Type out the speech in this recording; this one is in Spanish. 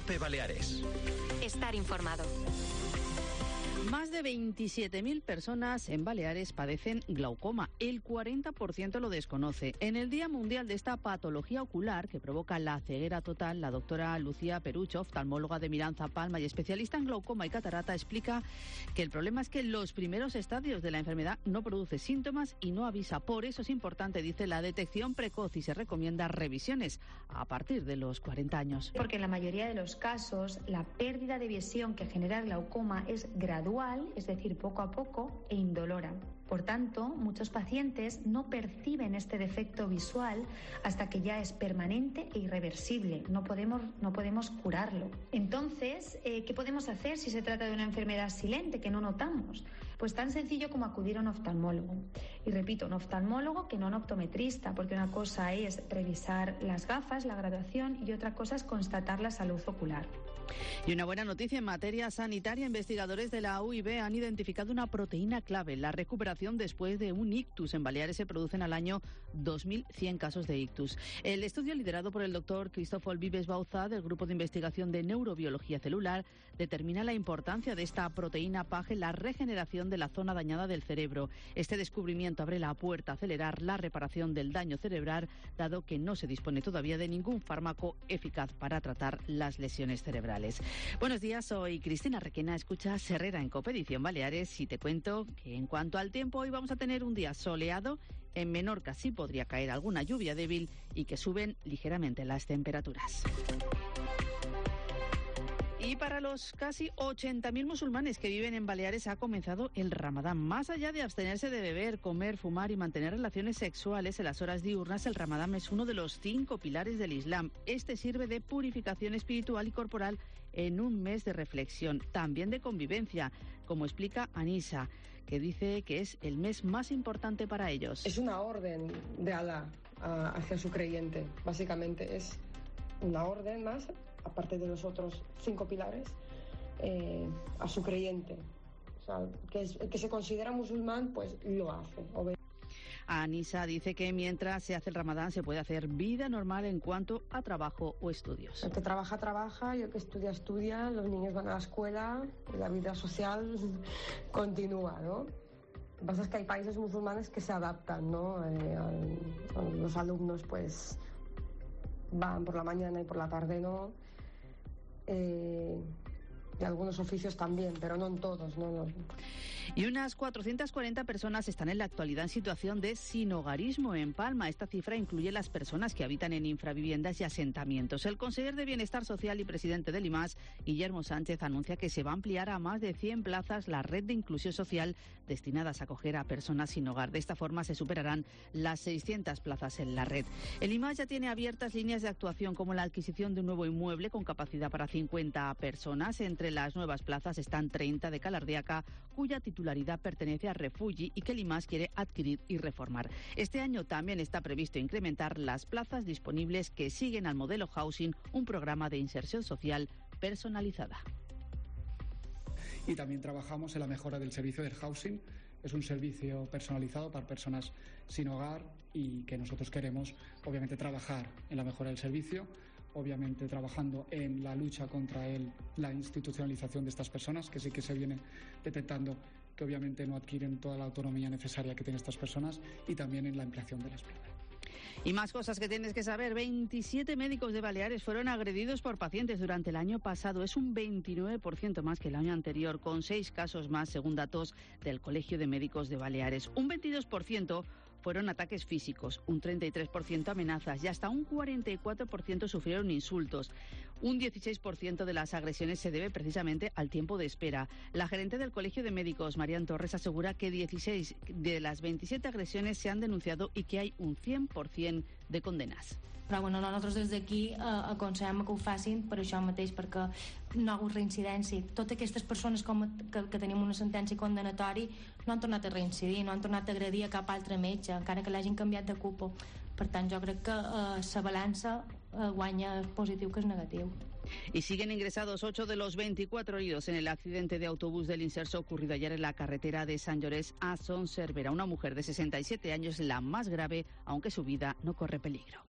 COPE Baleares. Estar informado. Más de 27.000 personas en Baleares padecen glaucoma. El 40% lo desconoce. En el Día Mundial de esta patología ocular que provoca la ceguera total, la doctora Lucía Perucho, oftalmóloga de Miranza Palma y especialista en glaucoma y catarata, explica que el problema es que los primeros estadios de la enfermedad no produce síntomas y no avisa. Por eso es importante, dice, la detección precoz y se recomienda revisiones a partir de los 40 años. Porque en la mayoría de los casos la pérdida de visión que genera el glaucoma es gradual, es decir, poco a poco e indolora. Por tanto, muchos pacientes no perciben este defecto visual hasta que ya es permanente e irreversible. No podemos curarlo. Entonces, ¿qué podemos hacer si se trata de una enfermedad silente que no notamos? Pues tan sencillo como acudir a un oftalmólogo. Y repito, un oftalmólogo que no un optometrista, porque una cosa es revisar las gafas, la graduación, y otra cosa es constatar la salud ocular. Y una buena noticia en materia sanitaria. Investigadores de la UIB han identificado una proteína clave, la recuperación después de un ictus. En Baleares se producen al año 2.100 casos de ictus. El estudio, liderado por el doctor Cristófol Vives Bauza, del Grupo de Investigación de Neurobiología Celular, determina la importancia de esta proteína PAG en la regeneración de la zona dañada del cerebro. Este descubrimiento abre la puerta a acelerar la reparación del daño cerebral, dado que no se dispone todavía de ningún fármaco eficaz para tratar las lesiones cerebrales. Buenos días, soy Cristina Requena, escuchas Herrera en COPE Edición Baleares y te cuento que en cuanto al tiempo, hoy vamos a tener un día soleado. En Menorca sí podría caer alguna lluvia débil y que suben ligeramente las temperaturas. Y para los casi 80.000 musulmanes que viven en Baleares ha comenzado el Ramadán. Más allá de abstenerse de beber, comer, fumar y mantener relaciones sexuales en las horas diurnas, el Ramadán es uno de los 5 pilares del Islam. Este sirve de purificación espiritual y corporal en un mes de reflexión, también de convivencia, como explica Anisa, que dice que es el mes más importante para ellos. Es una orden de Alá hacia su creyente, básicamente es una orden más, aparte de los otros 5 pilares, a su creyente. O sea, el que se considera musulmán, pues lo hace. Anisa dice que mientras se hace el Ramadán se puede hacer vida normal en cuanto a trabajo o estudios. El que trabaja, trabaja, y el que estudia, estudia, los niños van a la escuela y la vida social continúa, ¿no? Lo que pasa es que hay países musulmanes que se adaptan, ¿no? Los alumnos, pues, van por la mañana y por la tarde no. Y algunos oficios también, pero no en todos, no. Y unas 440 personas están en la actualidad en situación de sinhogarismo en Palma. Esta cifra incluye las personas que habitan en infraviviendas y asentamientos. El consejero de Bienestar Social y presidente del IMAS, Guillermo Sánchez, anuncia que se va a ampliar a más de 100 plazas la red de inclusión social destinadas a acoger a personas sin hogar. De esta forma se superarán las 600 plazas en la red. El IMAS ya tiene abiertas líneas de actuación como la adquisición de un nuevo inmueble con capacidad para 50 personas. Entre las nuevas plazas están 30 de Calardiaca, cuya titularidad pertenece a Refugi y que el IMAS quiere adquirir y reformar. Este año también está previsto incrementar las plazas disponibles que siguen al modelo Housing, un programa de inserción social personalizada. Y también trabajamos en la mejora del servicio del housing. Es un servicio personalizado para personas sin hogar y que nosotros queremos, obviamente, trabajar en la mejora del servicio, obviamente trabajando en la lucha contra la institucionalización de estas personas, que sí que se viene detectando que obviamente no adquieren toda la autonomía necesaria que tienen estas personas, y también en la ampliación de las plazas. Y más cosas que tienes que saber. 27 médicos de Baleares fueron agredidos por pacientes durante el año pasado. Es un 29% más que el año anterior, con 6 casos más, según datos del Colegio de Médicos de Baleares. Un 22% fueron ataques físicos, un 33% amenazas y hasta un 44% sufrieron insultos. Un 16% de las agresiones se debe precisamente al tiempo de espera. La gerente del Colegio de Médicos, Marian Torres, asegura que 16 de las 27 agresiones se han denunciado y que hay un 100% de condenas. Però bueno, nosaltres des d'aquí aconsellem que ho facin per això mateix, perquè no hi ha hagut reincidència. Totes aquestes persones que tenim una sentència condenatori no han tornat a reincidir, no han tornat a agredir a cap altre metge, encara que l'hagin canviat de cupo. Per tant, jo crec que la balança guanya positiu que és negatiu. Y siguen ingresados 8 de los 24 heridos en el accidente de autobús del Inserso ocurrido ayer en la carretera de Sant Llorés a Son Cervera. Una mujer de 67 años, la más grave, aunque su vida no corre peligro.